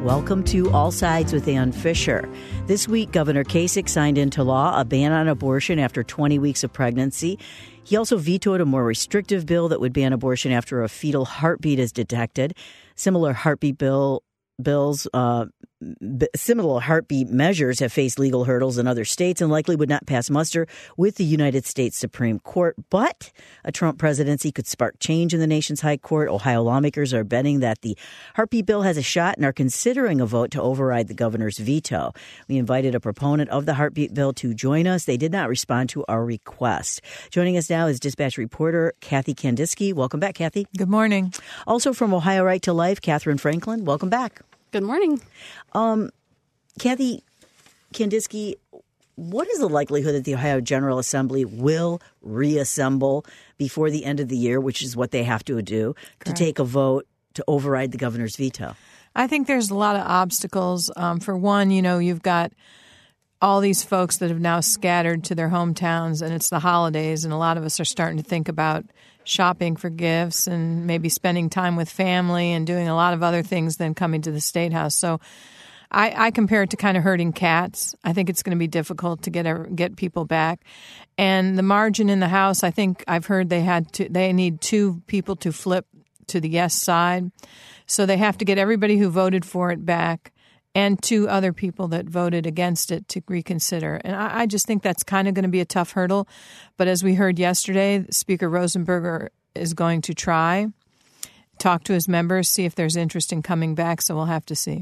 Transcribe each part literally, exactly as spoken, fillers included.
Welcome to All Sides with Ann Fisher. This week, Governor Kasich signed into law a ban on abortion after twenty weeks of pregnancy. He also vetoed a more restrictive bill that would ban abortion after a fetal heartbeat is detected. Similar heartbeat bill bills, uh, b- similar heartbeat measures have faced legal hurdles in other states and likely would not pass muster with the United States Supreme Court. But a Trump presidency could spark change in the nation's high court. Ohio lawmakers are betting that the heartbeat bill has a shot and are considering a vote to override the governor's veto. We invited a proponent of the heartbeat bill to join us. They did not respond to our request. Joining us now is Dispatch reporter Kathy Kandinsky. Welcome back, Kathy. Good morning. Also from Ohio Right to Life, Catherine Franklin. Welcome back. Good morning. Um, Kathy Kandinsky, what is the likelihood that the Ohio General Assembly will reassemble before the end of the year, which is what they have to do, Correct. to take a vote to override the governor's veto? I think there's a lot of obstacles. Um, for one, you know, you've got all these folks that have now scattered to their hometowns, and it's the holidays, and a lot of us are starting to think about shopping for gifts and maybe spending time with family and doing a lot of other things than coming to the State House. So I, I compare it to kind of herding cats. I think it's going to be difficult to get get people back. And the margin in the House, I think I've heard they had to, they need two people to flip to the yes side. So they have to get everybody who voted for it back and two other people that voted against it to reconsider. And I, I just think that's kind of going to be a tough hurdle. But as we heard yesterday, Speaker Rosenberger is going to try, talk to his members, see if there's interest in coming back. So we'll have to see.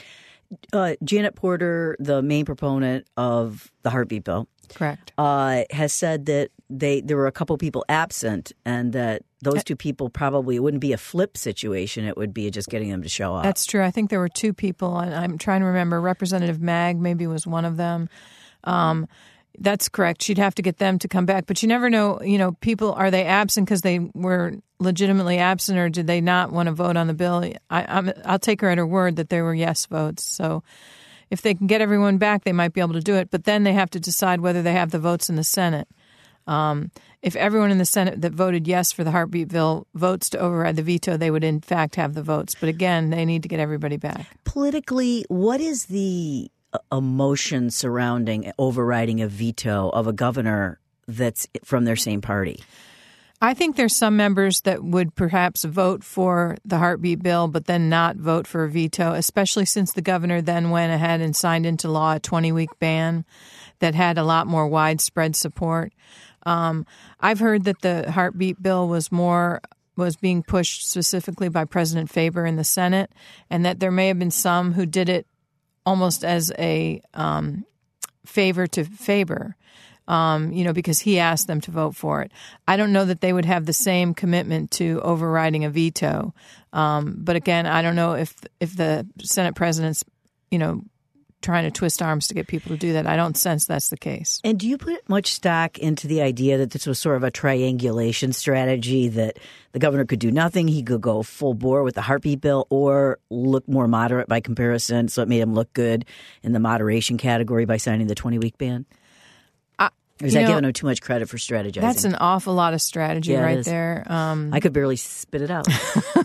Uh, Janet Porter, the main proponent of the heartbeat bill, correct, uh, has said that they there were a couple people absent and that those two people probably, it wouldn't be a flip situation. It would be just getting them to show up. That's true. I think there were two people, and I'm trying to remember. Representative Mag maybe was one of them. Um, that's correct. She'd have to get them to come back. But you never know, you know, people, are they absent because they were legitimately absent, or did they not want to vote on the bill? I, I'm, I'll take her at her word that there were yes votes. So if they can get everyone back, they might be able to do it. But then they have to decide whether they have the votes in the Senate. Um, if everyone in the Senate that voted yes for the heartbeat bill votes to override the veto, they would in fact have the votes. But again, they need to get everybody back. Politically, what is the emotion surrounding overriding a veto of a governor that's from their same party? I think there's some members that would perhaps vote for the heartbeat bill, but then not vote for a veto, especially since the governor then went ahead and signed into law a twenty-week ban that had a lot more widespread support. Um, I've heard that the heartbeat bill was more was being pushed specifically by President Faber in the Senate, and that there may have been some who did it almost as a um, favor to Faber. Um, you know, because he asked them to vote for it. I don't know that they would have the same commitment to overriding a veto. Um, but again, I don't know if if the Senate president's, you know, trying to twist arms to get people to do that. I don't sense that's the case. And do you put much stock into the idea that this was sort of a triangulation strategy, that the governor could do nothing, he could go full bore with the heartbeat bill, or look more moderate by comparison, so it made him look good in the moderation category by signing the twenty-week ban? Or is that giving him too much credit for strategizing? That's an awful lot of strategy yeah, right there. Um, I could barely spit it out.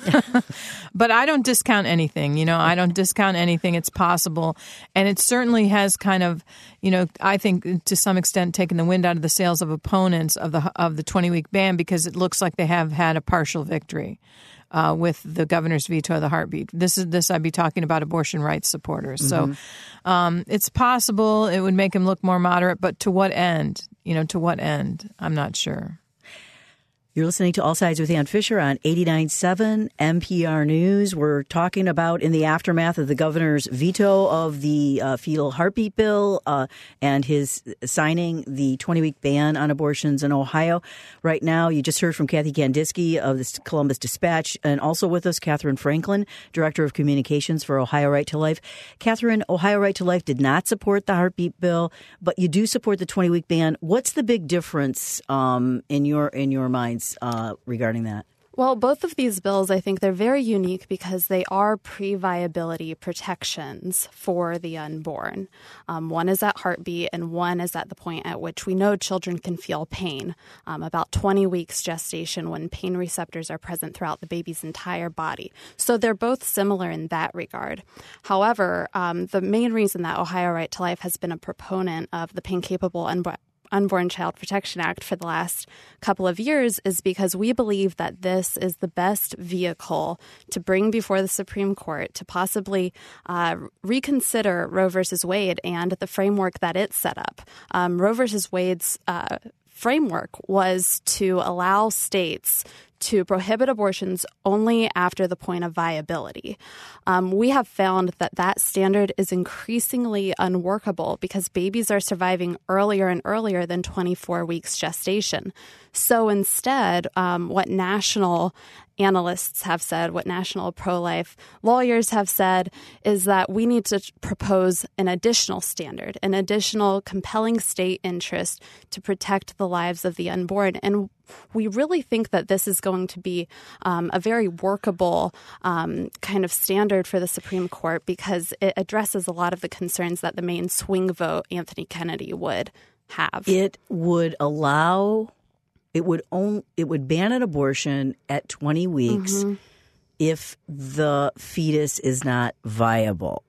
But I don't discount anything. You know, I don't discount anything. It's possible. And it certainly has kind of, you know, I think to some extent taken the wind out of the sails of opponents of the of the twenty-week ban, because it looks like they have had a partial victory uh, with the governor's veto of the heartbeat. This is this I'd be talking about abortion rights supporters. Mm-hmm. So um, it's possible it would make him look more moderate, but to what end? You know, to what end? I'm not sure. You're listening to All Sides with Ann Fisher on eighty-nine point seven N P R News. We're talking about in the aftermath of the governor's veto of the uh, fetal heartbeat bill uh, and his signing the twenty-week ban on abortions in Ohio. Right now, you just heard from Kathy Kandinsky of the Columbus Dispatch, and also with us, Catherine Franklin, Director of Communications for Ohio Right to Life. Catherine, Ohio Right to Life did not support the heartbeat bill, but you do support the twenty-week ban. What's the big difference um, in your in your minds Uh, regarding that? Well, both of these bills, I think they're very unique because they are pre-viability protections for the unborn. Um, one is at heartbeat and one is at the point at which we know children can feel pain, um, about twenty weeks gestation when pain receptors are present throughout the baby's entire body. So they're both similar in that regard. However, um, the main reason that Ohio Right to Life has been a proponent of the pain-capable unborn Unborn Child Protection Act for the last couple of years is because we believe that this is the best vehicle to bring before the Supreme Court to possibly uh, reconsider Roe versus Wade and the framework that it set up. Um, Roe versus Wade's uh, framework was to allow states to prohibit abortions only after the point of viability. Um, we have found that that standard is increasingly unworkable because babies are surviving earlier and earlier than twenty-four weeks gestation. So instead, um, what national analysts have said, what national pro-life lawyers have said, is that we need to propose an additional standard, an additional compelling state interest to protect the lives of the unborn. And we really think that this is going to be um, a very workable um, kind of standard for the Supreme Court because it addresses a lot of the concerns that the main swing vote, Anthony Kennedy, would have. It would allow, it would own, it would ban an abortion at twenty weeks mm-hmm. if the fetus is not viable.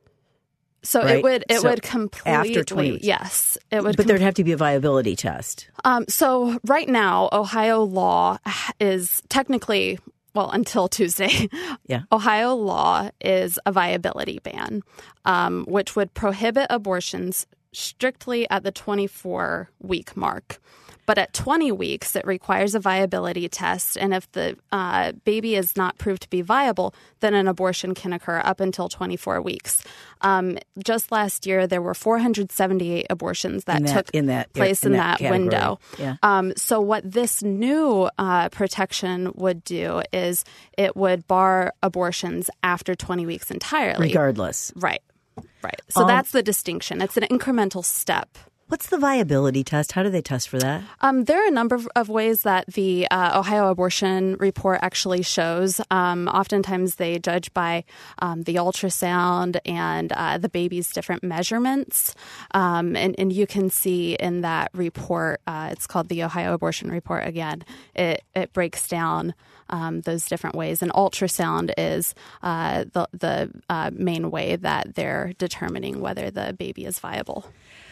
So right? it would it so would completely after twenty weeks. Yes, it would. But com- there'd have to be a viability test. Um, so right now, Ohio law is technically, well, until Tuesday, yeah. Ohio law is a viability ban, um, which would prohibit abortions strictly at the twenty-four week mark. But at twenty weeks, it requires a viability test. And if the uh, baby is not proved to be viable, then an abortion can occur up until twenty-four weeks. Um, just last year, there were four hundred seventy-eight abortions that, in that took in that, place in in that, that, that window. Yeah. Um, so what this new uh, protection would do is it would bar abortions after twenty weeks entirely. Regardless. Right. Right. So um, that's the distinction. It's an incremental step. What's the viability test? How do they test for that? Um, there are a number of, of ways that the uh, Ohio Abortion Report actually shows. Um, oftentimes they judge by um, the ultrasound and uh, the baby's different measurements. Um, and, and you can see in that report, uh, it's called the Ohio Abortion Report again, it, it breaks down Um, those different ways. And ultrasound is uh, the, the uh, main way that they're determining whether the baby is viable.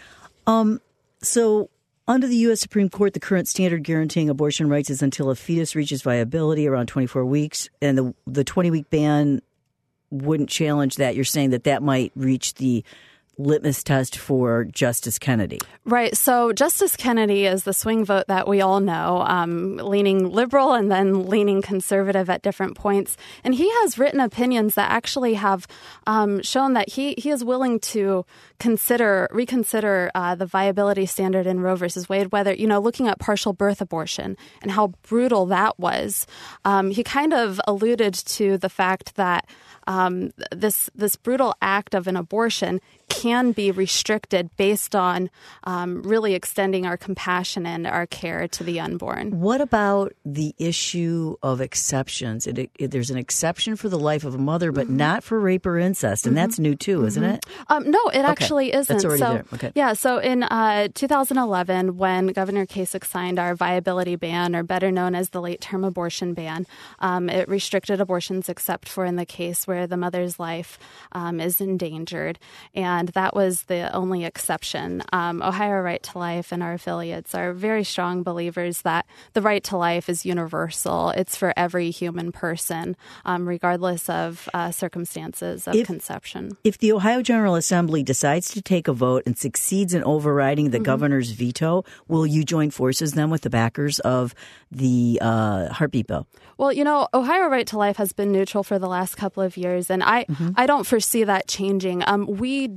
Um. So under the U S Supreme Court, the current standard guaranteeing abortion rights is until a fetus reaches viability around twenty-four weeks. And the the twenty-week ban wouldn't challenge that. You're saying that that might reach the litmus test for Justice Kennedy. Right. So Justice Kennedy is the swing vote that we all know, um, leaning liberal and then leaning conservative at different points. And he has written opinions that actually have um, shown that he, he is willing to consider, reconsider uh, the viability standard in Roe versus Wade, whether, you know, looking at partial birth abortion and how brutal that was. Um, he kind of alluded to the fact that um, this, this brutal act of an abortion can be restricted based on um, really extending our compassion and our care to the unborn. What about the issue of exceptions? It, it, there's an exception for the life of a mother, but mm-hmm. not for rape or incest, and mm-hmm. that's new too, mm-hmm. isn't it? Um, no, it okay. actually isn't. That's already so, there. Okay. Yeah, so in uh, two thousand eleven, when Governor Kasich signed our viability ban, or better known as the late-term abortion ban, um, it restricted abortions except for in the case where the mother's life um, is endangered, and that was the only exception. Um, Ohio Right to Life and our affiliates are very strong believers that the right to life is universal. It's for every human person, um, regardless of uh, circumstances of if, conception. If the Ohio General Assembly decides to take a vote and succeeds in overriding the mm-hmm. governor's veto, will you join forces then with the backers of the uh, heartbeat bill? Well, you know, Ohio Right to Life has been neutral for the last couple of years, and I, mm-hmm. I don't foresee that changing. Um, we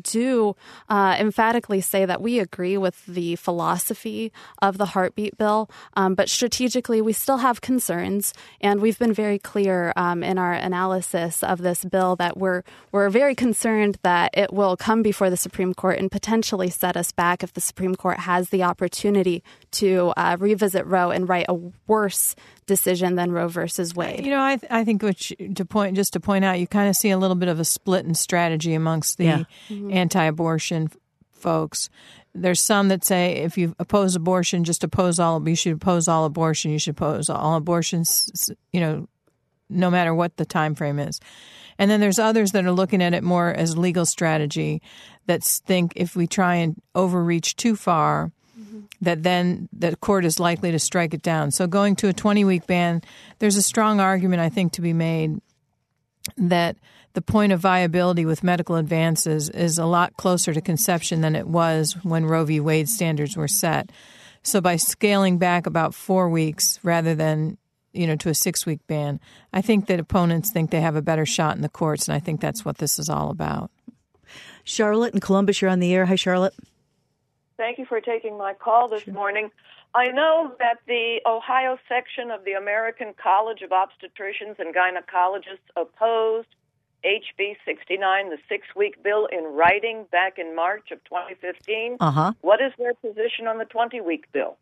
do uh, emphatically say that we agree with the philosophy of the heartbeat bill, um, but strategically we still have concerns, and we've been very clear um, in our analysis of this bill that we're we're very concerned that it will come before the Supreme Court and potentially set us back if the Supreme Court has the opportunity to uh, revisit Roe and write a worse decision than Roe versus Wade. You know, I th- I think which to point just to point out, you kind of see a little bit of a split in strategy amongst the yeah. mm-hmm. anti-abortion folks. There's some that say if you oppose abortion, just oppose all. You should oppose all abortion. You should oppose all abortions. You know, no matter what the time frame is. And then there's others that are looking at it more as legal strategy that think if we try and overreach too far, that then the court is likely to strike it down. So going to a twenty-week ban, there's a strong argument, I think, to be made that the point of viability with medical advances is a lot closer to conception than it was when Roe v. Wade standards were set. So by scaling back about four weeks rather than, you know, to a six-week ban, I think that opponents think they have a better shot in the courts, and I think that's what this is all about. Charlotte in Columbus, you're on the air. Hi, Charlotte. Thank you for taking my call this sure. morning. I know that the Ohio section of the American College of Obstetricians and Gynecologists opposed H B sixty-nine, the six-week bill, in writing back in March of twenty fifteen. Uh-huh. What is their position on the twenty-week bill?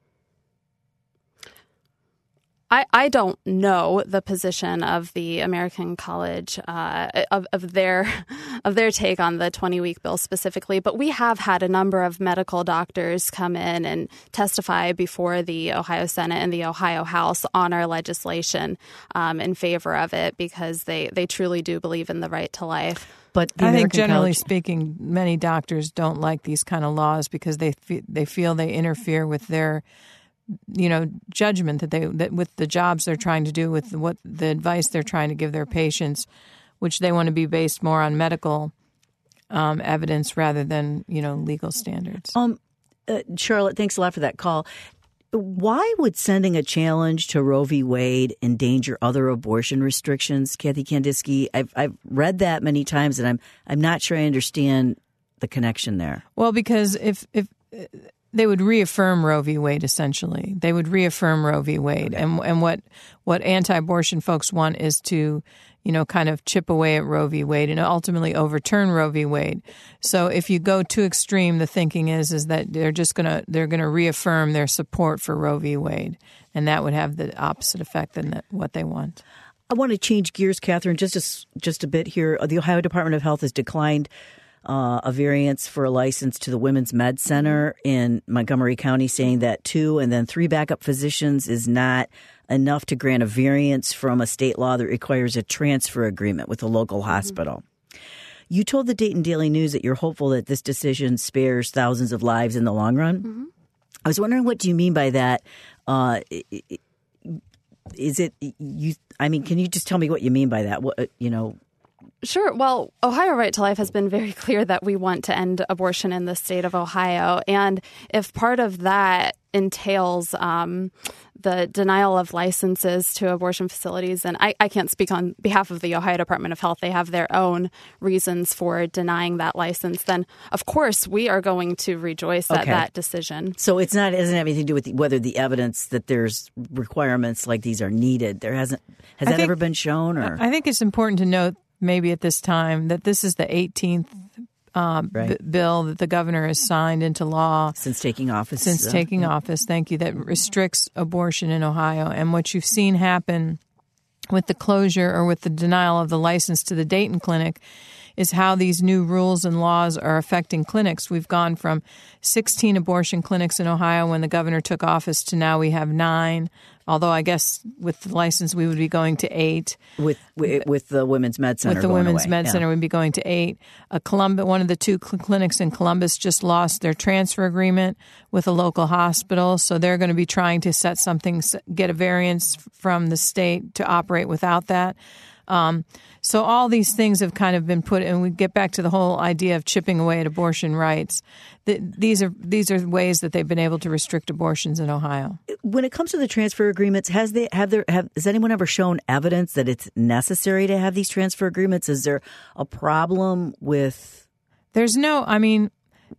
I, I don't know the position of the American College uh, of, of their of their take on the twenty-week bill specifically, but we have had a number of medical doctors come in and testify before the Ohio Senate and the Ohio House on our legislation um, in favor of it because they, they truly do believe in the right to life. But I American think generally College- speaking, many doctors don't like these kind of laws because they fe- they feel they interfere with their you know, judgment that they that with the jobs they're trying to do, with what the advice they're trying to give their patients, which they want to be based more on medical um, evidence rather than, you know, legal standards. Um, uh, Charlotte, thanks a lot for that call. Why would sending a challenge to Roe v. Wade endanger other abortion restrictions, Kathy Kandinsky? I've I've read that many times, and I'm I'm not sure I understand the connection there. Well, because if if they would reaffirm Roe v. Wade, essentially. They would reaffirm Roe v. Wade. Okay. And and what, what anti-abortion folks want is to, you know, kind of chip away at Roe v. Wade and ultimately overturn Roe v. Wade. So if you go too extreme, the thinking is is that they're just going to they're going to reaffirm their support for Roe v. Wade. And that would have the opposite effect than that, what they want. I want to change gears, Catherine, just a, just a bit here. The Ohio Department of Health has declined Uh, a variance for a license to the Women's Med Center in Montgomery County, saying that two and then three backup physicians is not enough to grant a variance from a state law that requires a transfer agreement with a local hospital. Mm-hmm. You told the Dayton Daily News that you're hopeful that this decision spares thousands of lives in the long run. Mm-hmm. I was wondering, what do you mean by that? Uh, is it you? I mean, can you just tell me what you mean by that? What, you know. Sure. Well, Ohio Right to Life has been very clear that we want to end abortion in the state of Ohio. And if part of that entails um, the denial of licenses to abortion facilities, and I, I can't speak on behalf of the Ohio Department of Health, they have their own reasons for denying that license, then of course we are going to rejoice at okay. that decision. So it's not, it doesn't have anything to do with the, whether the evidence that there's requirements like these are needed. There hasn't, has I that think, ever been shown? Or I think it's important to note maybe at this time that this is the eighteenth um, right. b- bill that the governor has signed into law since taking office. Since uh, taking yeah. office, thank you, that restricts abortion in Ohio. And what you've seen happen with the closure or with the denial of the license to the Dayton clinic is how these new rules and laws are affecting clinics. We've gone from sixteen abortion clinics in Ohio when the governor took office to now we have nine. Although I guess with the license we would be going to eight. With with the Women's Med Center With the going Women's away. Med yeah. Center we'd be going to eight. A Columbus, one of the two cl- clinics in Columbus just lost their transfer agreement with a local hospital. So they're going to be trying to set something, get a variance from the state to operate without that. Um, so all these things have kind of been put, and we get back to the whole idea of chipping away at abortion rights. The, these are these are ways that they've been able to restrict abortions in Ohio. When it comes to the transfer agreements, has they have there have has anyone ever shown evidence that it's necessary to have these transfer agreements? Is there a problem with There's no, I mean,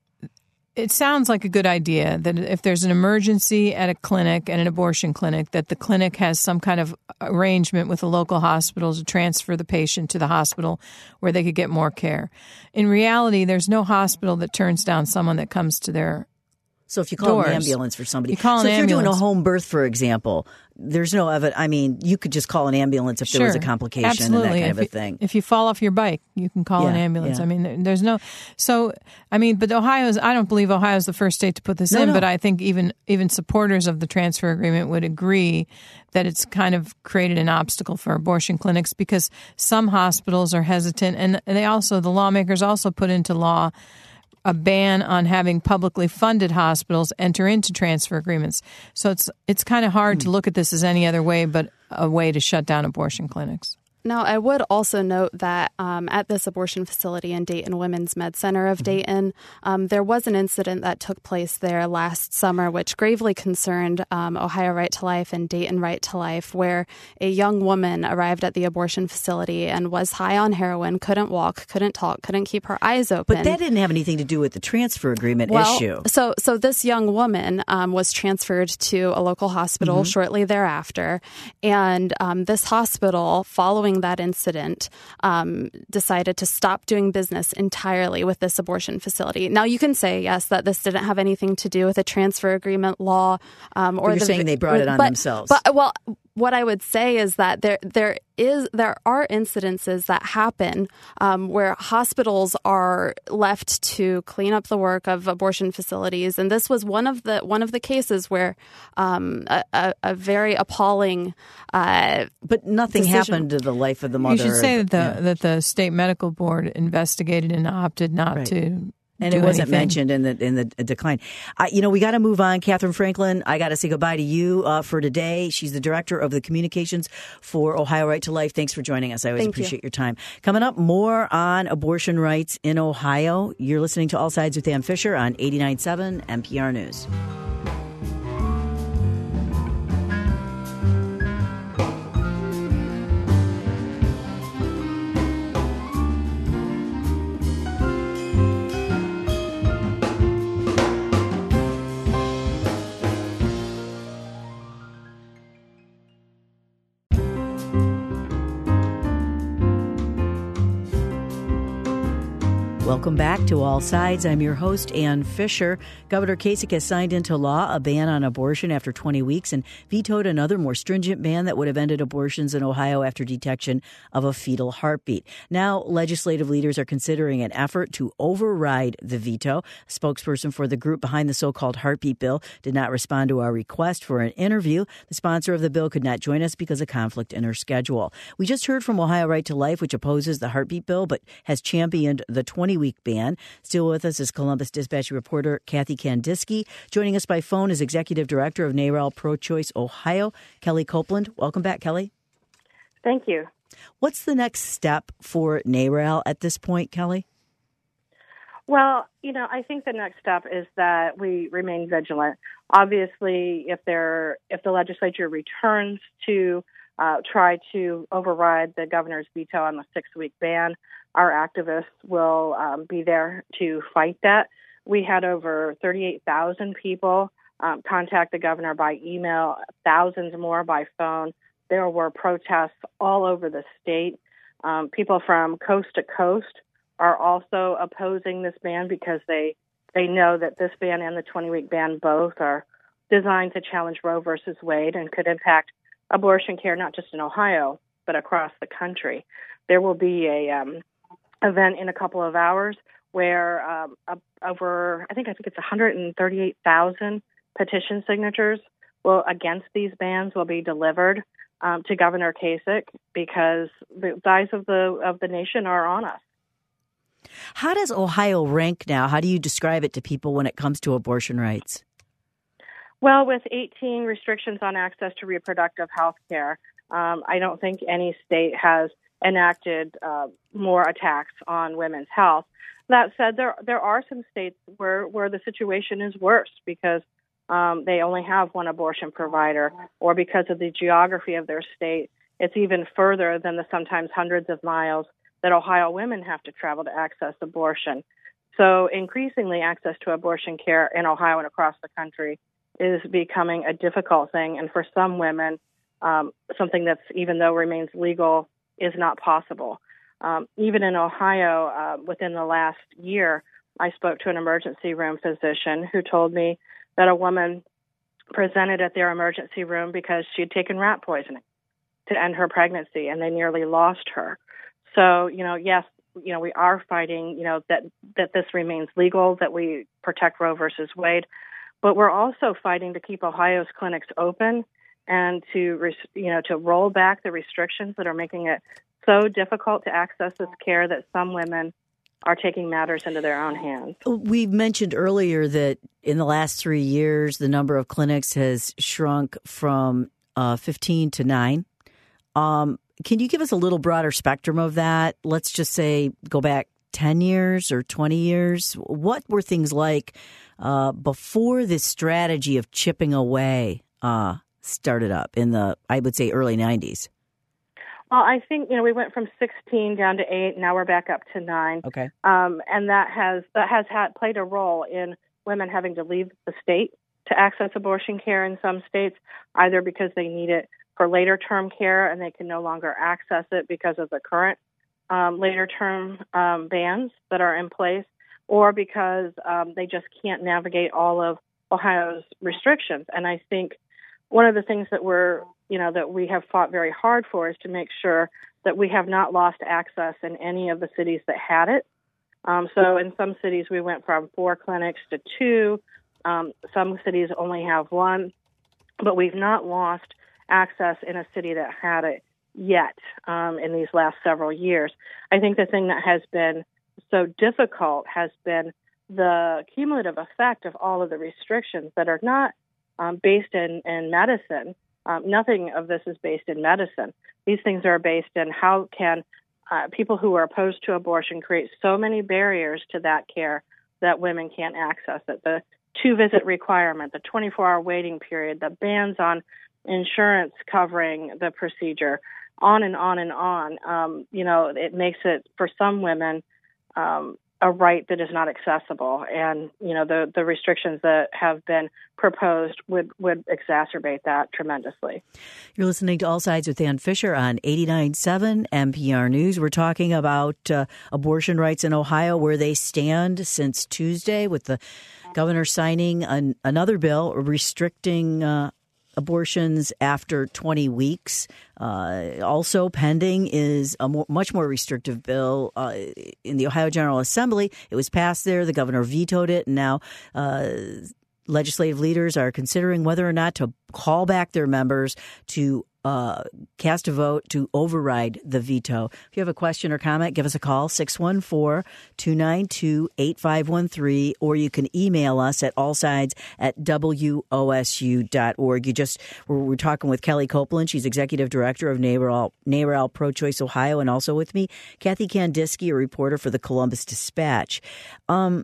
it sounds like a good idea that if there's an emergency at a clinic, at an abortion clinic, that the clinic has some kind of arrangement with the local hospital to transfer the patient to the hospital where they could get more care. In reality, there's no hospital that turns down someone that comes to their So if you call doors. an ambulance for somebody, You call so an if you're doing a ambulance. home birth, for example, there's no evidence. I mean, you could just call an ambulance if Sure. there was a complication Absolutely. and that kind if of a you, thing. If you fall off your bike, you can call an Yeah, ambulance. yeah. I mean, there- there's no. So, I mean, but Ohio's. I don't believe Ohio's the first state to put this No, in. no. But I think even even supporters of the transfer agreement would agree that it's kind of created an obstacle for abortion clinics because some hospitals are hesitant, and they also the lawmakers also put into law a ban on having publicly funded hospitals enter into transfer agreements. So it's it's kind of hard to look at this as any other way but a way to shut down abortion clinics. Now, I would also note that um, at this abortion facility in Dayton Women's Med Center of Dayton, um, there was an incident that took place there last summer, which gravely concerned um, Ohio Right to Life and Dayton Right to Life, where a young woman arrived at the abortion facility and was high on heroin, couldn't walk, couldn't talk, couldn't keep her eyes open. But that didn't have anything to do with the transfer agreement well, issue. So, so this young woman um, was transferred to a local hospital Mm-hmm. shortly thereafter, and um, this hospital, following that incident, um, decided to stop doing business entirely with this abortion facility. Now, you can say, yes, that this didn't have anything to do with a transfer agreement law. Um, or But you're the, saying they brought it on but, themselves. But, well, what I would say is that there there is there are incidences that happen um, where hospitals are left to clean up the work of abortion facilities, and this was one of the one of the cases where um, a, a, a very appalling. Uh, But nothing decision. happened to the life of the mother. You should say that the Yeah. that the state medical board investigated and opted not Right. to. And do it wasn't anything. mentioned in the in the decline. I, you know, we got to move on. Catherine Franklin, I got to say goodbye to you uh, for today. She's the director of the communications for Ohio Right to Life. Thanks for joining us. I always Thank you. appreciate your time. Coming up, more on abortion rights in Ohio. You're listening to All Sides with Ann Fisher on eighty-nine point seven N P R News. Welcome back to All Sides. I'm your host, Ann Fisher. Governor Kasich has signed into law a ban on abortion after twenty weeks and vetoed another more stringent ban that would have ended abortions in Ohio after detection of a fetal heartbeat. Now, legislative leaders are considering an effort to override the veto. A spokesperson for the group behind the so-called heartbeat bill did not respond to our request for an interview. The sponsor of the bill could not join us because of conflict in her schedule. We just heard from Ohio Right to Life, which opposes the heartbeat bill but has championed the twenty-week ban. Still with us is Columbus Dispatch reporter Kathy Kandinsky. Joining us by phone is Executive Director of NARAL Pro-Choice Ohio, Kelly Copeland. Welcome back, Kelly. Thank you. What's the next step for NARAL at this point, Kelly? Well, you know, I think the next step is that we remain vigilant. Obviously, if there, if the legislature returns to uh, try to override the governor's veto on the six-week ban, our activists will um, be there to fight that. We had over thirty-eight thousand people um, contact the governor by email, thousands more by phone. There were protests all over the state. Um, people from coast to coast are also opposing this ban because they they know that this ban and the twenty-week ban both are designed to challenge Roe versus Wade and could impact abortion care not just in Ohio but across the country. There will be a um, event in a couple of hours where um, over I think I think it's one hundred thirty-eight thousand petition signatures will against these bans will be delivered um, to Governor Kasich because the eyes of the of the nation are on us. How does Ohio rank now? How do you describe it to people when it comes to abortion rights? Well, with eighteen restrictions on access to reproductive health care, um, I don't think any state has enacted uh, more attacks on women's health. That said, there there are some states where, where the situation is worse because um, they only have one abortion provider, or because of the geography of their state, it's even further than the sometimes hundreds of miles that Ohio women have to travel to access abortion. So increasingly, access to abortion care in Ohio and across the country is becoming a difficult thing. And for some women, um, something that's, even though remains legal, is not possible. Um, even in Ohio, uh, within the last year, I spoke to an emergency room physician who told me that a woman presented at their emergency room because she had taken rat poisoning to end her pregnancy, and they nearly lost her. So, you know, yes, you know, we are fighting, you know, that, that this remains legal, that we protect Roe versus Wade, but we're also fighting to keep Ohio's clinics open and to, you know, to roll back the restrictions that are making it so difficult to access this care that some women are taking matters into their own hands. We mentioned earlier that in the last three years, the number of clinics has shrunk from uh, fifteen to nine. Um, can you give us a little broader spectrum of that? Let's just say go back ten years or twenty years. What were things like uh, before this strategy of chipping away uh, started up in the, I would say, early nineties? Well, I think, you know, we went from sixteen down to eight. Now we're back up to nine. Okay. Um, and that has that has had played a role in women having to leave the state to access abortion care in some states, either because they need it for later term care and they can no longer access it because of the current um, later term um, bans that are in place, or because um, they just can't navigate all of Ohio's restrictions. And I think one of the things that we're, you know, that we have fought very hard for is to make sure that we have not lost access in any of the cities that had it. Um, so in some cities, we went from four clinics to two. Um, some cities only have one, but we've not lost access in a city that had it yet um, in these last several years. I think the thing that has been so difficult has been the cumulative effect of all of the restrictions that are not um, based in, in medicine. Um, nothing of this is based in medicine. These things are based in how can uh, people who are opposed to abortion create so many barriers to that care that women can't access it. The two-visit requirement, the twenty-four hour waiting period, the bans on insurance covering the procedure, on and on and on. Um, you know, it makes it, for some women, um, a right that is not accessible. And, you know, the, the restrictions that have been proposed would, would exacerbate that tremendously. You're listening to All Sides with Ann Fisher on eighty-nine point seven N P R News. We're talking about uh, abortion rights in Ohio, where they stand since Tuesday, with the governor signing an, another bill restricting uh, abortions after twenty weeks. Uh, also pending is a more, much more restrictive bill uh, in the Ohio General Assembly. It was passed there. The governor vetoed it. And now uh, legislative leaders are considering whether or not to call back their members to uh, cast a vote to override the veto. If you have a question or comment, give us a call, six one four, two nine two, eight five one three, or you can email us at allsides at W O S U dot org. You just, we're, we're talking with Kelly Copeland. She's executive director of NARAL, NARAL Pro-Choice Ohio, and also with me, Kathy Kandinsky, a reporter for the Columbus Dispatch. Um,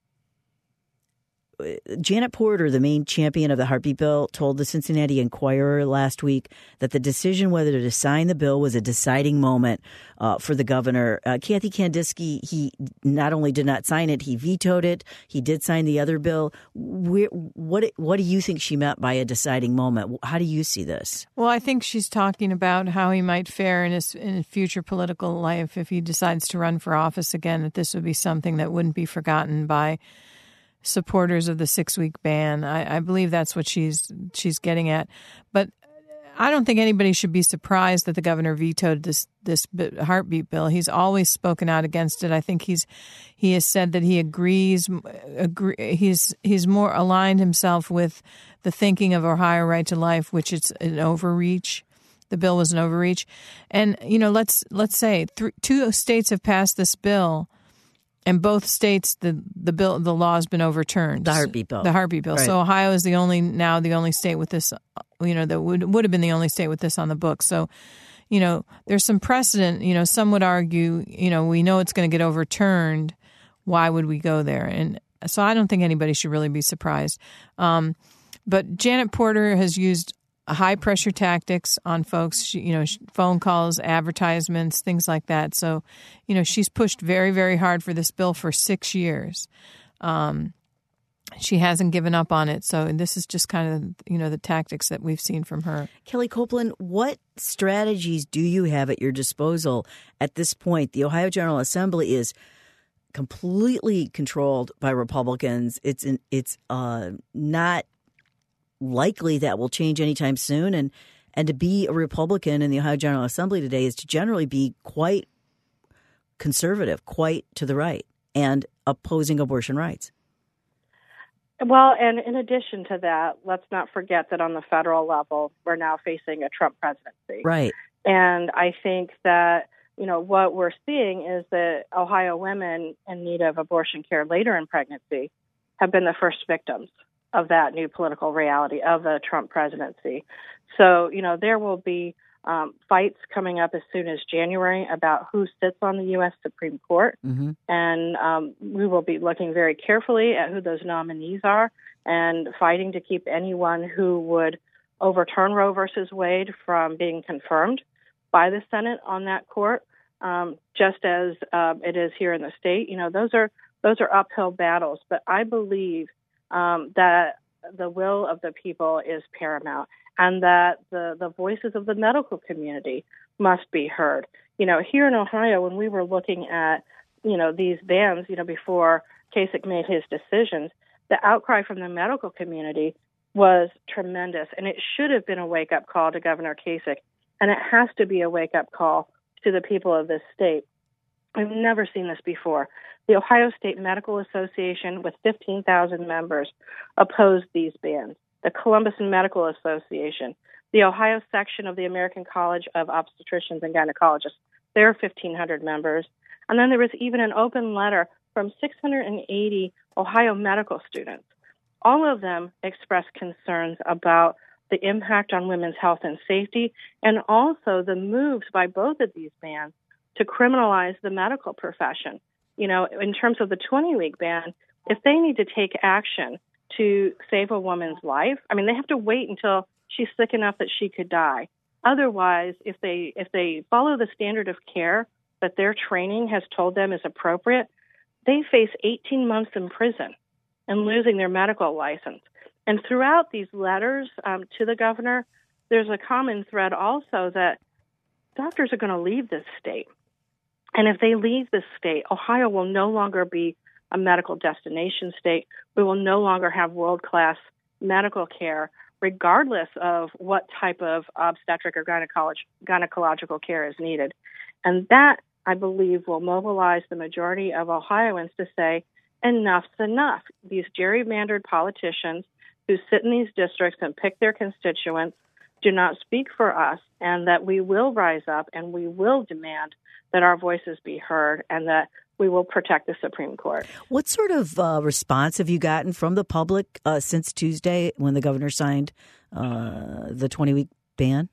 Janet Porter, the main champion of the heartbeat bill, told the Cincinnati Enquirer last week that the decision whether to sign the bill was a deciding moment uh, for the governor. Uh, Kathy Kandinsky, he not only did not sign it, he vetoed it. He did sign the other bill. Where, what what do you think she meant by a deciding moment? How do you see this? Well, I think she's talking about how he might fare in his in his future political life if he decides to run for office again, that this would be something that wouldn't be forgotten by supporters of the six-week ban. I, I believe that's what she's she's getting at. But I don't think anybody should be surprised that the governor vetoed this this heartbeat bill. He's always spoken out against it. I think he's he has said that he agrees. Agree, he's he's more aligned himself with the thinking of Ohio Right to Life, which it's an overreach. The bill was an overreach, and you know, let's let's say th- two states have passed this bill. And both states, the the bill, the law has been overturned. The heartbeat bill. The heartbeat bill. Right. So Ohio is the only now the only state with this, you know, that would would have been the only state with this on the books. So, you know, there's some precedent. You know, some would argue, you know, we know it's going to get overturned. Why would we go there? And so I don't think anybody should really be surprised. Um, but Janet Porter has used high pressure tactics on folks, she, you know, phone calls, advertisements, things like that. So, you know, she's pushed very, very hard for this bill for six years. Um, she hasn't given up on it. So this is just kind of, you know, the tactics that we've seen from her. Kelly Copeland, what strategies do you have at your disposal at this point? The Ohio General Assembly is completely controlled by Republicans. It's an, it's uh, not likely that will change anytime soon. And, and to be a Republican in the Ohio General Assembly today is to generally be quite conservative, quite to the right, and opposing abortion rights. Well, and in addition to that, let's not forget that on the federal level, we're now facing a Trump presidency. Right. And I think that, you know, what we're seeing is that Ohio women in need of abortion care later in pregnancy have been the first victims of that new political reality of the Trump presidency. So, you know, there will be um, fights coming up as soon as January about who sits on the U S Supreme Court. Mm-hmm. And um, we will be looking very carefully at who those nominees are and fighting to keep anyone who would overturn Roe versus Wade from being confirmed by the Senate on that court, um, just as uh, it is here in the state. You know, those are those are uphill battles. But I believe Um, that the will of the people is paramount and that the, the voices of the medical community must be heard. You know, here in Ohio, when we were looking at, you know, these bans, you know, before Kasich made his decisions, the outcry from the medical community was tremendous. And it should have been a wake-up call to Governor Kasich. And it has to be a wake-up call to the people of this state. I've never seen this before. The Ohio State Medical Association, with fifteen thousand members, opposed these bans. The Columbus Medical Association, the Ohio section of the American College of Obstetricians and Gynecologists, their fifteen hundred members. And then there was even an open letter from six hundred eighty Ohio medical students. All of them expressed concerns about the impact on women's health and safety, and also the moves by both of these bans to criminalize the medical profession. You know, in terms of the twenty-week ban, if they need to take action to save a woman's life, I mean, they have to wait until she's sick enough that she could die. Otherwise, if they if they follow the standard of care that their training has told them is appropriate, they face eighteen months in prison and losing their medical license. And throughout these letters um, to the governor, there's a common thread also that doctors are going to leave this state. And if they leave this state, Ohio will no longer be a medical destination state. We will no longer have world-class medical care, regardless of what type of obstetric or gynecolog- gynecological care is needed. And that, I believe, will mobilize the majority of Ohioans to say, enough's enough. These gerrymandered politicians who sit in these districts and pick their constituents do not speak for us, and that we will rise up and we will demand that our voices be heard and that we will protect the Supreme Court. What sort of uh, response have you gotten from the public uh, since Tuesday when the governor signed uh, the twenty-week ban?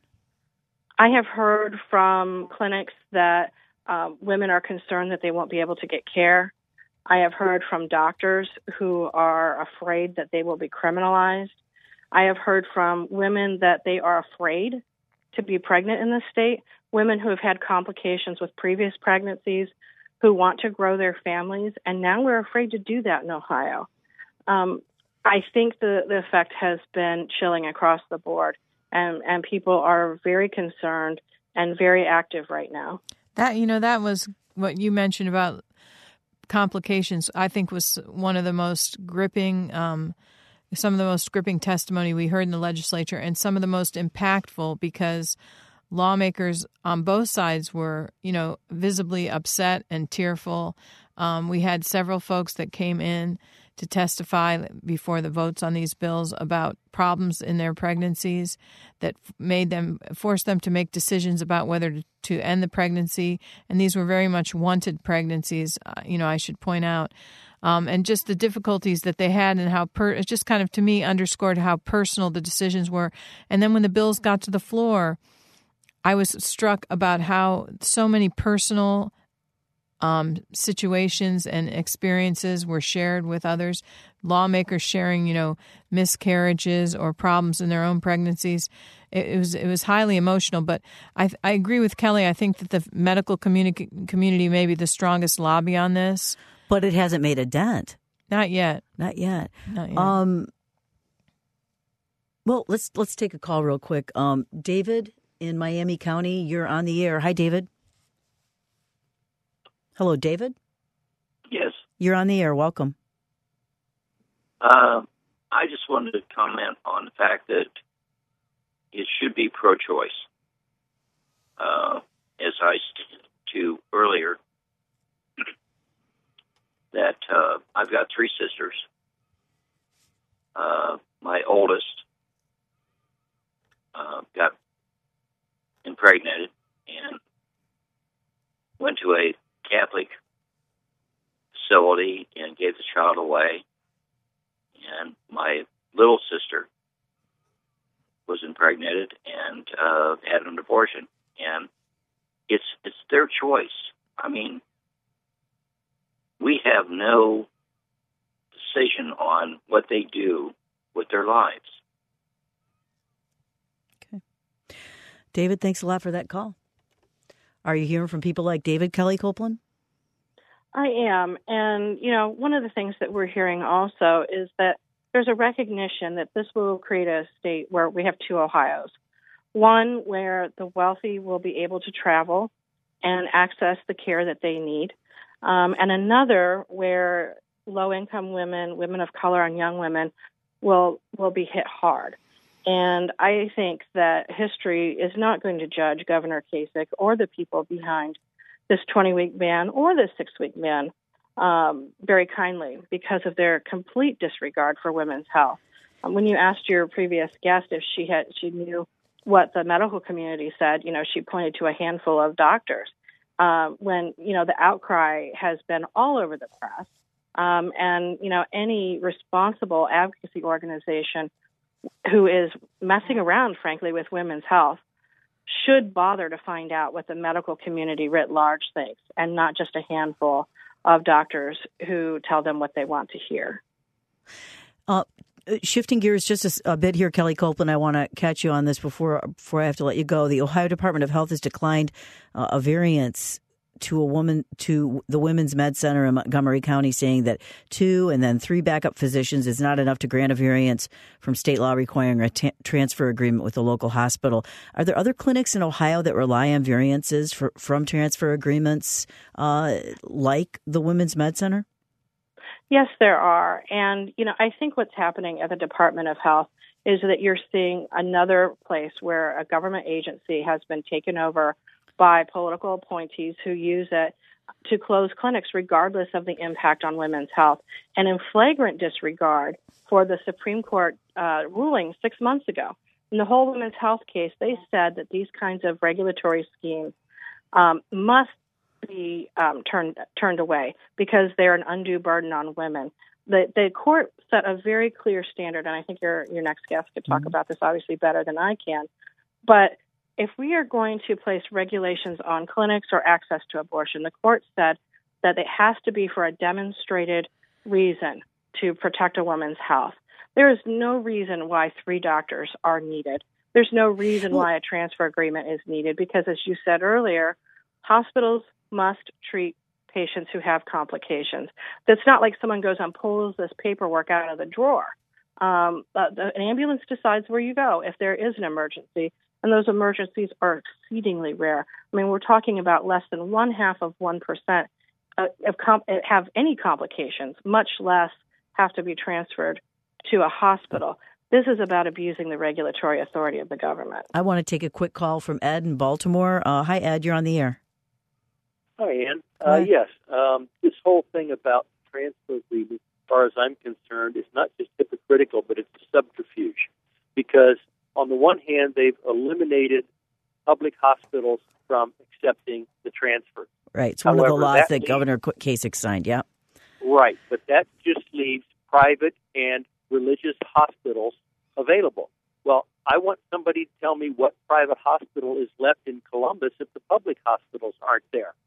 I have heard from clinics that uh, women are concerned that they won't be able to get care. I have heard from doctors who are afraid that they will be criminalized. I have heard from women that they are afraid to be pregnant in this state, women who have had complications with previous pregnancies, who want to grow their families, and now we're afraid to do that in Ohio. Um, I think the, the effect has been chilling across the board, and, and people are very concerned and very active right now. That, you know, that was what you mentioned about complications, I think was one of the most gripping um some of the most gripping testimony we heard in the legislature, and some of the most impactful, because lawmakers on both sides were, you know, visibly upset and tearful. Um, we had several folks that came in to testify before the votes on these bills about problems in their pregnancies that made them, forced them to make decisions about whether to, to end the pregnancy. And these were very much wanted pregnancies, uh, you know, I should point out. Um, and just the difficulties that they had, and how per- it just kind of, to me, underscored how personal the decisions were. And then when the bills got to the floor, I was struck about how so many personal um, situations and experiences were shared with others. Lawmakers sharing, you know, miscarriages or problems in their own pregnancies. It, it was it was highly emotional. But I I agree with Kelly. I think that the medical community community may be the strongest lobby on this. But it hasn't made a dent. Not yet. Not yet. Not yet. Um. Well, let's let's take a call real quick. Um, David in Miami County, you're on the air. Hi, David. Hello, David. Yes. You're on the air. Welcome. Uh, I just wanted to comment on the fact that it should be pro-choice. Uh, as I stated to earlier, that uh, I've got three sisters. Uh, my oldest uh, got impregnated and went to a Catholic facility and gave the child away. And my little sister was impregnated and uh, had an abortion. And it's it's their choice. I mean, we have no decision on what they do with their lives. Okay. David, thanks a lot for that call. Are you hearing from people like David, Kelly Copeland? I am. And, you know, one of the things that we're hearing also is that there's a recognition that this will create a state where we have two Ohios. One where the wealthy will be able to travel and access the care that they need. Um, and another where low-income women, women of color, and young women will will be hit hard. And I think that history is not going to judge Governor Kasich or the people behind this twenty-week ban or this six-week ban um, very kindly because of their complete disregard for women's health. Um, when you asked your previous guest if she had she knew what the medical community said, you know, she pointed to a handful of doctors. Uh, when, you know, the outcry has been all over the press, um, and, you know, any responsible advocacy organization who is messing around, frankly, with women's health should bother to find out what the medical community writ large thinks, and not just a handful of doctors who tell them what they want to hear. Uh, shifting gears just a, a bit here, Kelly Copeland, I want to catch you on this before before I have to let you go. The Ohio Department of Health has declined uh, a variance to a woman to the Women's Med Center in Montgomery County, saying that two and then three backup physicians is not enough to grant a variance from state law requiring a t- transfer agreement with the local hospital. Are there other clinics in Ohio that rely on variances for, from transfer agreements uh, like the Women's Med Center? Yes, there are. And, you know, I think what's happening at the Department of Health is that you're seeing another place where a government agency has been taken over by political appointees who use it to close clinics regardless of the impact on women's health, and in flagrant disregard for the Supreme Court uh, ruling six months ago. In the whole women's health case, they said that these kinds of regulatory schemes um, must be um, turned turned away because they're an undue burden on women. The the court set a very clear standard, and I think your your next guest could talk mm-hmm. about this obviously better than I can. But if we are going to place regulations on clinics or access to abortion, the court said that it has to be for a demonstrated reason to protect a woman's health. There is no reason why three doctors are needed. There's no reason why a transfer agreement is needed because, as you said earlier, hospitals must treat patients who have complications. It's not like someone goes and pulls this paperwork out of the drawer. Um, uh, the, an ambulance decides where you go if there is an emergency, and those emergencies are exceedingly rare. I mean, we're talking about less than one half of one percent uh, of com- have any complications, much less have to be transferred to a hospital. This is about abusing the regulatory authority of the government. I want to take a quick call from Ed in Baltimore. Uh, hi, Ed. You're on the air. Hi, Ann. Uh, yes, um, this whole thing about transfer agreements, as far as I'm concerned, is not just hypocritical, but it's a subterfuge. Because on the one hand, they've eliminated public hospitals from accepting the transfer. Right. It's one However, of the laws that, that leaves, Governor Kasich signed, yeah. Right, but that just leaves private and religious hospitals available. Well, I want somebody to tell me what private hospital is left in Columbus if the public hospitals aren't there.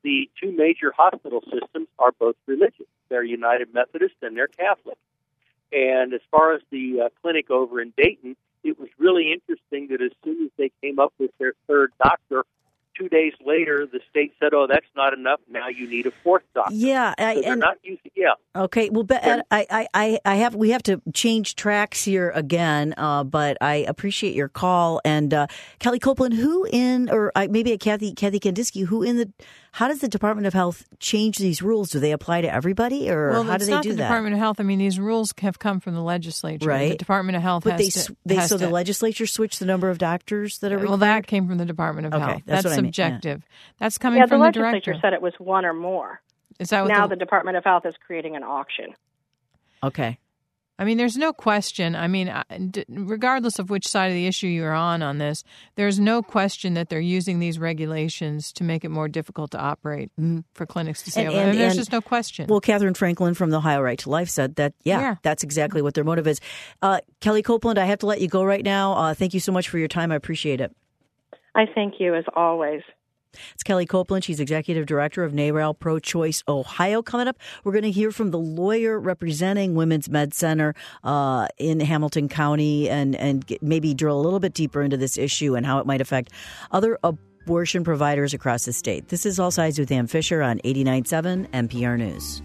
the two major hospital systems are both religious. They're United Methodist and they're Catholic. And as far as the uh, clinic over in Dayton, it was really interesting that as soon as they came up with their third doctor, two days later, the state said, "Oh, that's not enough. Now you need a fourth doctor." Yeah, I, so they're and, not using. Yeah. Okay. Well, but Ed, I, I, I have we have to change tracks here again. Uh, but I appreciate your call. And uh, Kelly Copeland, who in, or uh, maybe Kathy Kathy Kandinsky, who in the, how does the Department of Health change these rules? Do they apply to everybody, or well, how do it's they not do the that? Department of Health. I mean, these rules have come from the legislature. Right. The Department of Health But has they, to. they has so to, the legislature switched the number of doctors that are required? Well, that came from the Department of Okay, Health. that's That's, what I mean, yeah. subjective. That's coming Yeah, from the the legislature director. said it was one or more. Is that what Now the, the Department of Health is creating an auction. Okay. I mean, there's no question. I mean, regardless of which side of the issue you're on on this, there's no question that they're using these regulations to make it more difficult to operate mm-hmm. for clinics to stay and, open. and, I mean, there's and, just no question. Well, Catherine Franklin from the Ohio Right to Life said that, yeah, yeah. that's exactly what their motive is. Uh, Kelly Copeland, I have to let you go right now. Uh, thank you so much for your time. I appreciate it. I thank you, as always. It's Kelly Copeland. She's executive director of NARAL Pro-Choice Ohio. Coming up, we're going to hear from the lawyer representing Women's Med Center uh, in Hamilton County and, and get, maybe drill a little bit deeper into this issue and how it might affect other abortion providers across the state. This is All Sides with Ann Fisher on eighty-nine point seven N P R News.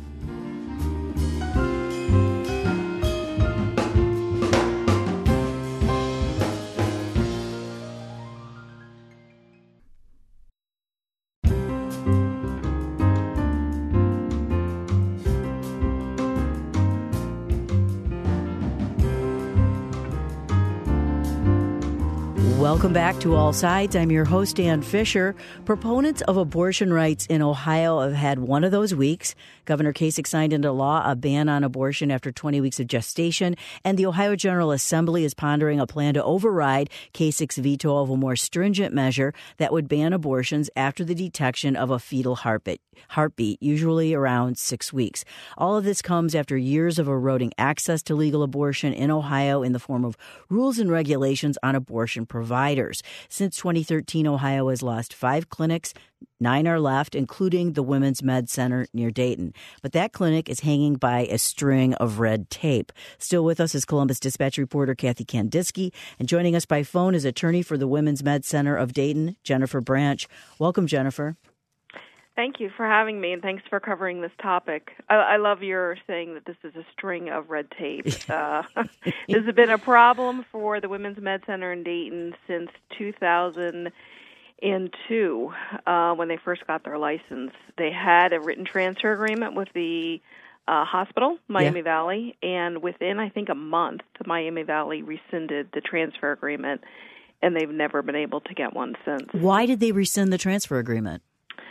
Welcome back to All Sides. I'm your host, Ann Fisher. Proponents of abortion rights in Ohio have had one of those weeks. Governor Kasich signed into law a ban on abortion after twenty weeks of gestation, and the Ohio General Assembly is pondering a plan to override Kasich's veto of a more stringent measure that would ban abortions after the detection of a fetal heartbeat, heartbeat, usually around six weeks. All of this comes after years of eroding access to legal abortion in Ohio in the form of rules and regulations on abortion providers. Since twenty thirteen, Ohio has lost five clinics. Nine are left, including the Women's Med Center near Dayton. But that clinic is hanging by a string of red tape. Still with us is Columbus Dispatch reporter Kathy Kandinsky. And joining us by phone is attorney for the Women's Med Center of Dayton, Jennifer Branch. Welcome, Jennifer. Thank you for having me, and thanks for covering this topic. I, I love your saying that this is a string of red tape. Uh, this has been a problem for the Women's Med Center in Dayton since two thousand two, uh, when they first got their license. They had a written transfer agreement with the uh, hospital, Miami yeah. Valley, and within, I think, a month, Miami Valley rescinded the transfer agreement, and they've never been able to get one since. Why did they rescind the transfer agreement?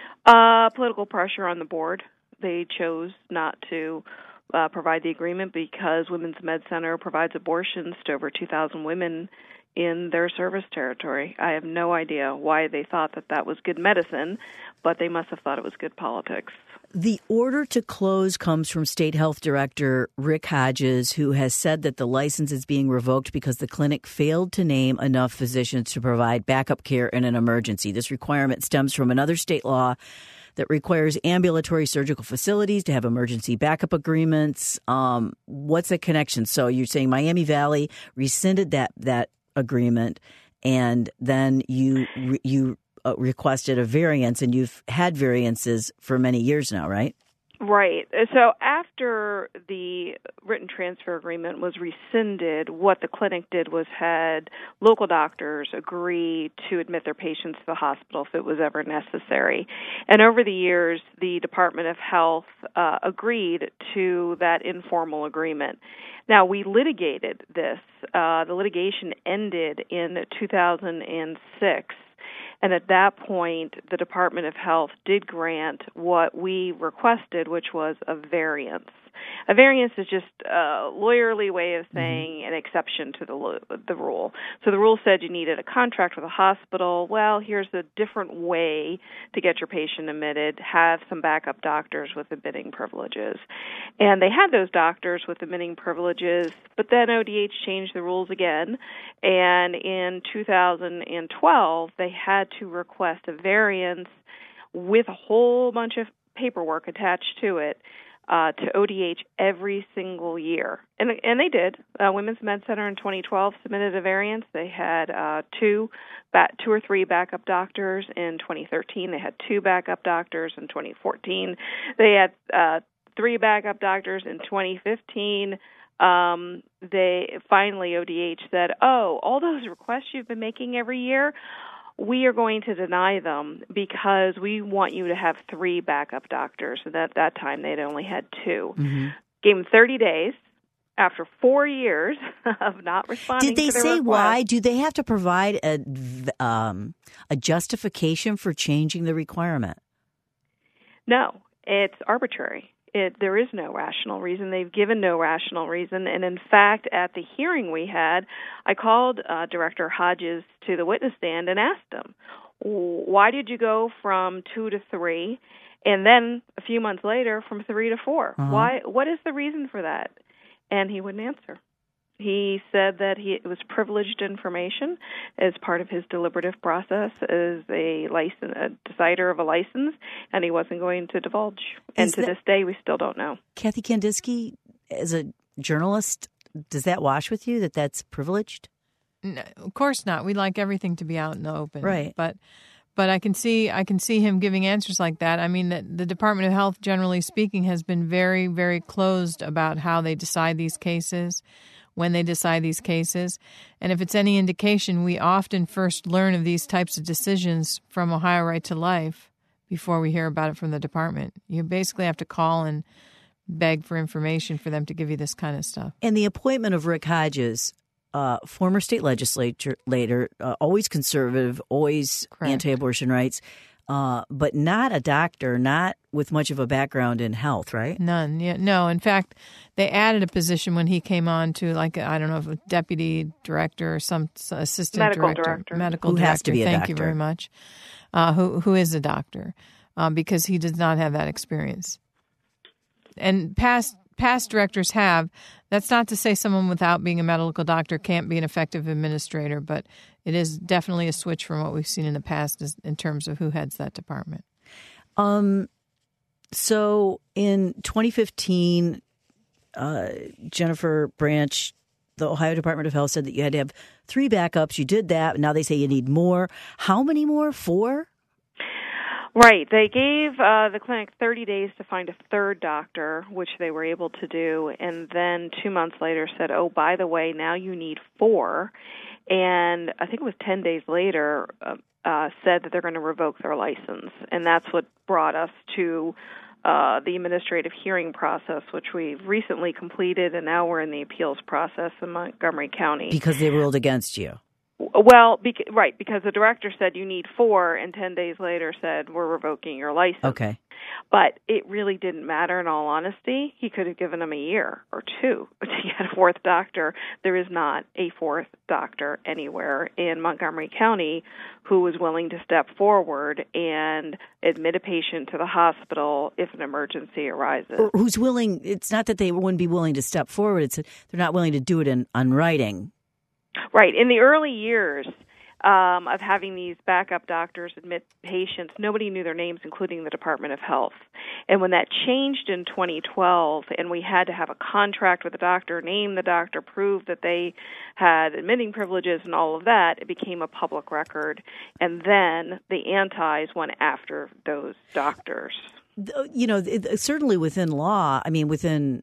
Uh, political pressure on the board. They chose not to uh, provide the agreement because Women's Med Center provides abortions to over two thousand women in their service territory. I have no idea why they thought that that was good medicine, but they must have thought it was good politics. The order to close comes from State Health Director Rick Hodges, who has said that the license is being revoked because the clinic failed to name enough physicians to provide backup care in an emergency. This requirement stems from another state law that requires ambulatory surgical facilities to have emergency backup agreements. Um, what's the connection? So you're saying Miami Valley rescinded that that agreement, and then you you uh, requested a variance, and you've had variances for many years now, right? Right. So after the written transfer agreement was rescinded, what the clinic did was had local doctors agree to admit their patients to the hospital if it was ever necessary. And over the years, the Department of Health uh, agreed to that informal agreement. Now, we litigated this. Uh, the litigation ended in two thousand six. And at that point, the Department of Health did grant what we requested, which was a variance. A variance is just a lawyerly way of saying an exception to the the rule. So the rule said you needed a contract with a hospital. Well, here's a different way to get your patient admitted. Have some backup doctors with admitting privileges. And they had those doctors with admitting privileges, but then O D H changed the rules again. And in two thousand twelve, they had to request a variance with a whole bunch of paperwork attached to it uh, to O D H every single year. And and they did. Uh, Women's Med Center in twenty twelve submitted a variance. They had uh, two, ba- two or three backup doctors. In twenty thirteen, they had two backup doctors. In twenty fourteen, they had uh, three backup doctors. In twenty fifteen, um, they finally O D H said, "Oh, all those requests you've been making every year, we are going to deny them because we want you to have three backup doctors." And at that time, they'd only had two. Mm-hmm. Gave them thirty days after four years of not responding. Did they to their say request. why? Do they have to provide a um, a justification for changing the requirement? No, it's arbitrary. It, there is no rational reason. They've given no rational reason. And in fact, at the hearing we had, I called uh, Director Hodges to the witness stand and asked him, why did you go from two to three, and then a few months later from three to four? Uh-huh. Why? What is the reason for that? And he wouldn't answer. He said that he, it was privileged information as part of his deliberative process as a license, a decider of a license, and he wasn't going to divulge. And Is to that, this day, we still don't know. Kathy Kandinsky, as a journalist, does that wash with you that that's privileged? No, of course not. We like everything to be out in the open, right? But but I can see I can see him giving answers like that. I mean, the, the Department of Health, generally speaking, has been very, very closed about how they decide these cases, when they decide these cases. And if it's any indication, we often first learn of these types of decisions from Ohio Right to Life before we hear about it from the department. You basically have to call and beg for information for them to give you this kind of stuff. And the appointment of Rick Hodges, uh, former state legislator, later, uh, always conservative, always Correct. Anti-abortion rights, uh, but not a doctor, not with much of a background in health, right? None. Yeah, no. In fact, they added a position when he came on to, like, I don't know, if a deputy director or some assistant medical director, director. medical who director. Has to be a Thank doctor. you very much. Uh, who who is a doctor, uh, because he does not have that experience. And past past directors have. That's not to say someone without being a medical doctor can't be an effective administrator, but it is definitely a switch from what we've seen in the past in terms of who heads that department. Um. So in twenty fifteen, uh, Jennifer Branch, the Ohio Department of Health, said that you had to have three backups. You did that. Now they say you need more. How many more? Four? Right. They gave uh, the clinic thirty days to find a third doctor, which they were able to do, and then two months later said, oh, by the way, now you need four. And I think it was ten days later uh, uh, said that they're going to revoke their license. And that's what brought us to uh, the administrative hearing process, which we've recently completed, and now we're in the appeals process in Montgomery County. Because they ruled against you. Well, beca- right, because the director said you need four, and ten days later said we're revoking your license. Okay. But it really didn't matter, in all honesty. He could have given them a year or two to get a fourth doctor. There is not a fourth doctor anywhere in Montgomery County who is willing to step forward and admit a patient to the hospital if an emergency arises. Or who's willing? It's not that they wouldn't be willing to step forward. It's that they're not willing to do it in on writing. Right. In the early years um, of having these backup doctors admit patients, nobody knew their names, including the Department of Health. And when that changed in twenty twelve and we had to have a contract with the doctor, name the doctor, prove that they had admitting privileges and all of that, it became a public record. And then the antis went after those doctors. You know, it, certainly within law, I mean, within,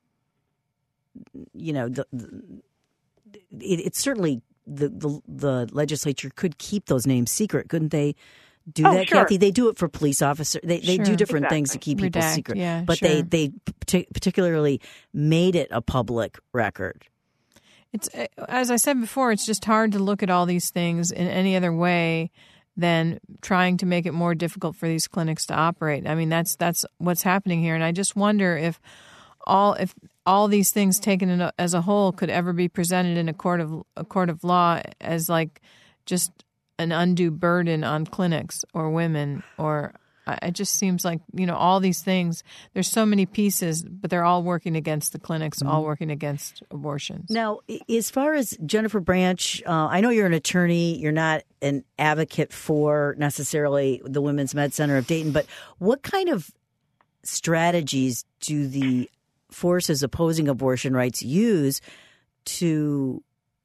you know, the, the It, it's certainly the, the the legislature could keep those names secret, couldn't they? Do oh, that, sure. Kathy? They do it for police officers. They they sure. do different exactly. things to keep people Redact, secret. yeah, but sure. they they partic- particularly made it a public record. It's as I said before. It's just hard to look at all these things in any other way than trying to make it more difficult for these clinics to operate. I mean, that's that's what's happening here, and I just wonder if all if all these things taken in a, as a whole could ever be presented in a court of a court of law as like just an undue burden on clinics or women or It just seems like, you know, all these things, there's so many pieces, but they're all working against the clinics, mm-hmm. all working against abortions. Now, as far as Jennifer Branch, uh, I know you're an attorney. You're not an advocate for necessarily the Women's Med Center of Dayton, but what kind of strategies do the forces opposing abortion rights use to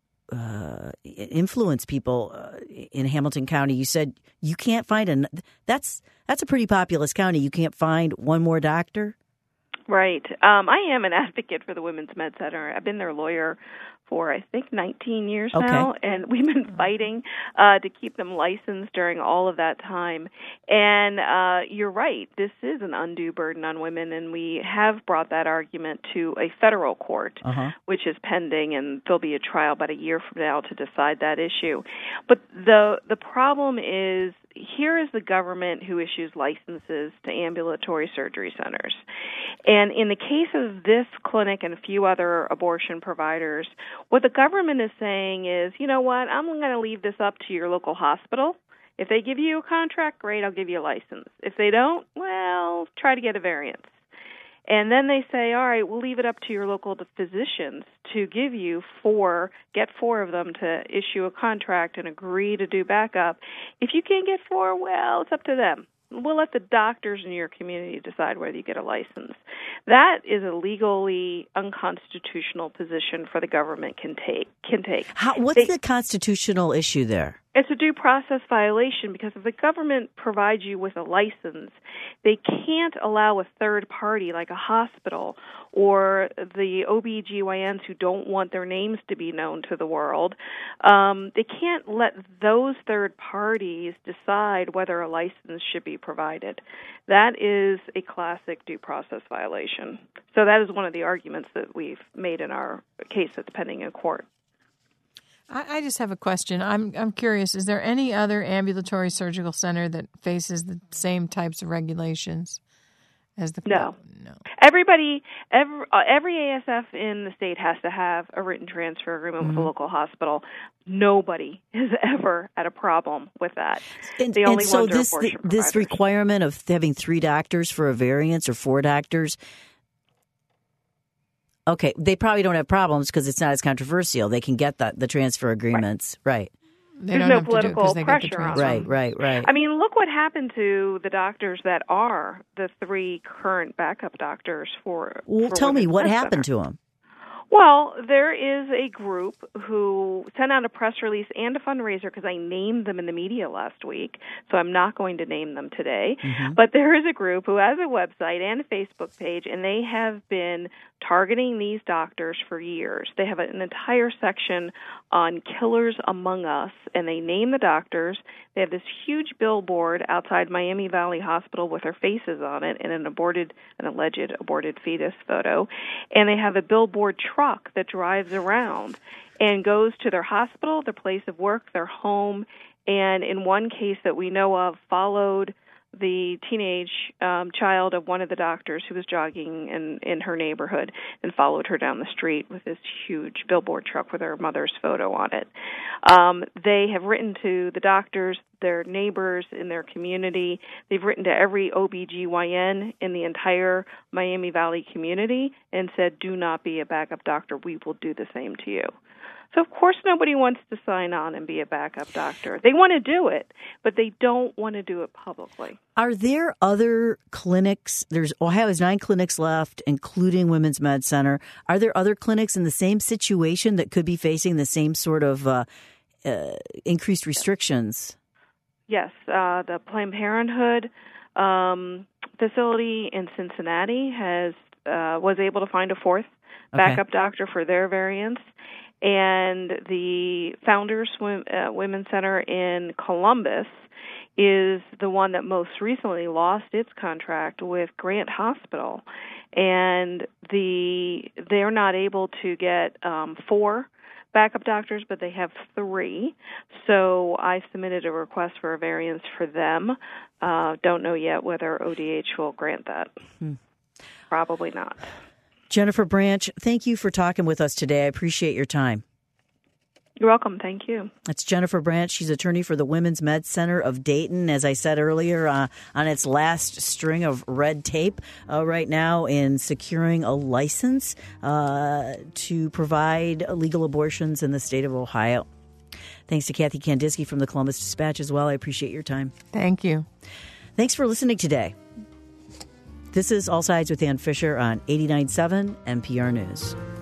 uh, influence people uh, in Hamilton County? You said you can't find an that's that's a pretty populous county. You can't find one more doctor. Right. Um, I am an advocate for the Women's Med Center. I've been their lawyer for, I think, nineteen years okay. now, and we've been fighting uh, to keep them licensed during all of that time. And uh, you're right, this is an undue burden on women, and we have brought that argument to a federal court, uh-huh. which is pending, and there'll be a trial about a year from now to decide that issue. But the the problem is, here is the government who issues licenses to ambulatory surgery centers. And in the case of this clinic and a few other abortion providers, what the government is saying is, you know what, I'm going to leave this up to your local hospital. If they give you a contract, great, I'll give you a license. If they don't, well, try to get a variance. And then they say, all right, we'll leave it up to your local physicians to give you four, get four of them to issue a contract and agree to do backup. If you can't get four, well, it's up to them. We'll let the doctors in your community decide whether you get a license. That is a legally unconstitutional position for the government can take. Can take. How, what's they, the constitutional issue there? It's a due process violation because if the government provides you with a license, they can't allow a third party like a hospital or the O B G Y Ns who don't want their names to be known to the world. Um, they can't let those third parties decide whether a license should be provided. That is a classic due process violation. So that is one of the arguments that we've made in our case that's pending in court. I just have a question. I'm I'm curious. Is there any other ambulatory surgical center that faces the same types of regulations as the no no? Everybody, every uh, every A S F in the state has to have a written transfer agreement mm-hmm. with a local hospital. Nobody has ever had a problem with that. And, the only and so ones this are abortion the, this requirement of having three doctors for a variance or four doctors. Okay, they probably don't have problems because it's not as controversial. They can get the, the transfer agreements, right? right. They There's don't no have political to do it they pressure get the on Right, them. right, right. I mean, look what happened to the doctors that are the three current backup doctors for. Well, for tell me what Center. happened to them. Well, there is a group who sent out a press release and a fundraiser because I named them in the media last week, so I'm not going to name them today. Mm-hmm. But there is a group who has a website and a Facebook page, and they have been targeting these doctors for years. They have an entire section on killers among us, and they name the doctors. They have this huge billboard outside Miami Valley Hospital with their faces on it and an aborted, an alleged aborted fetus photo. And they have a billboard truck that drives around and goes to their hospital, their place of work, their home, and in one case that we know of, followed the teenage um, child of one of the doctors who was jogging in, in her neighborhood and followed her down the street with this huge billboard truck with her mother's photo on it. Um, they have written to the doctors, their neighbors in their community. They've written to every O B G Y N in the entire Miami Valley community and said, do not be a backup doctor. We will do the same to you. So, of course, nobody wants to sign on and be a backup doctor. They want to do it, but they don't want to do it publicly. Are there other clinics? There's Ohio has nine clinics left, including Women's Med Center. Are there other clinics in the same situation that could be facing the same sort of uh, uh, increased restrictions? Yes. Uh, the Planned Parenthood um, facility in Cincinnati has uh, was able to find a fourth backup okay. doctor for their variants. And the Founders uh, Women's Center in Columbus is the one that most recently lost its contract with Grant Hospital. And the they're not able to get um, four backup doctors, but they have three. So I submitted a request for a variance for them. Uh, don't know yet whether O D H will grant that. Hmm. Probably not. Jennifer Branch, thank you for talking with us today. I appreciate your time. You're welcome. Thank you. That's Jennifer Branch. She's attorney for the Women's Med Center of Dayton, as I said earlier, uh, on its last string of red tape uh, right now in securing a license uh, to provide legal abortions in the state of Ohio. Thanks to Kathy Kandinsky from the Columbus Dispatch as well. I appreciate your time. Thank you. Thanks for listening today. This is All Sides with Ann Fisher on eighty-nine point seven N P R News.